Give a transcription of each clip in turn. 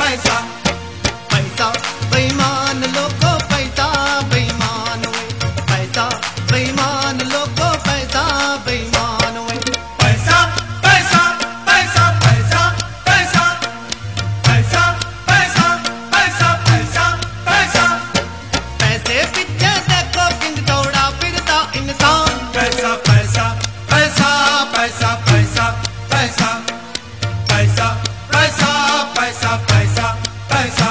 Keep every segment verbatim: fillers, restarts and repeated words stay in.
पैसा पैसा बेईमान लोगों पैसा बेईमान हुए पैसा बेईमान लोगों पैसा बेईमान हुए पैसा पैसा पैसा पैसा पैसा पैसा पैसा पैसा पैसा पैसा पैसे पीछे देखो किंग दौड़ा फिरता इंसान पैसा पैसा पैसा पैसा पैसा पैसा पैसा पैसा पैसा पैसा पैसा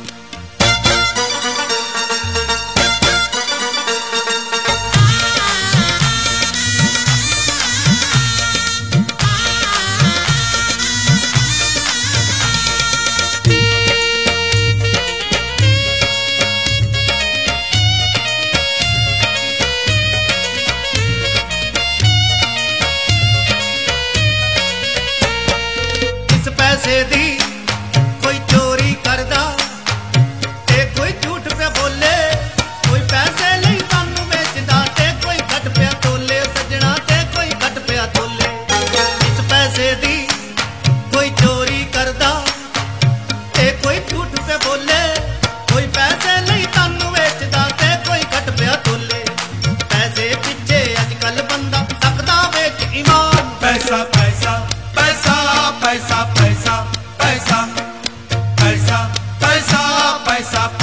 पैसे दी कोई चोरी करदा ते कोई झूठ पे बोले कोई पैसे नहीं तानू बेचदा ते कोई घट पे तोले सजना ते कोई घट पे तोले इस पैसे दी कोई चोरी करदा ते कोई झूठ पे बोले कोई पैसे नहीं तानू बेचदा ते कोई घट पे तोले पैसे पीछे अजकल बंदा सकदा बेच ईमान पैसा पैसा पैसा पैसा पैसा पैसा पैसा पैसा पैसा